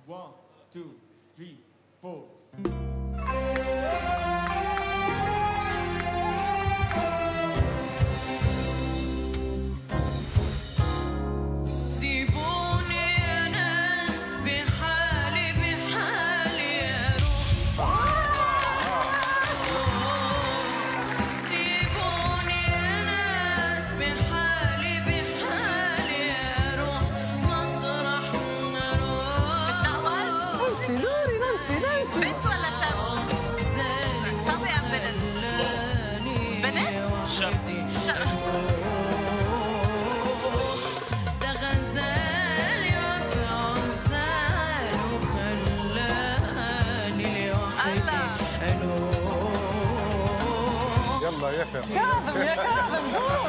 1 2 3 4. نانسي بنت ولا شاب؟ صبي أم بنت؟ بنت؟ شاب. ده غزال يا غزال وخلاني لوحدي. يلا يا كاظم يا كاظم دور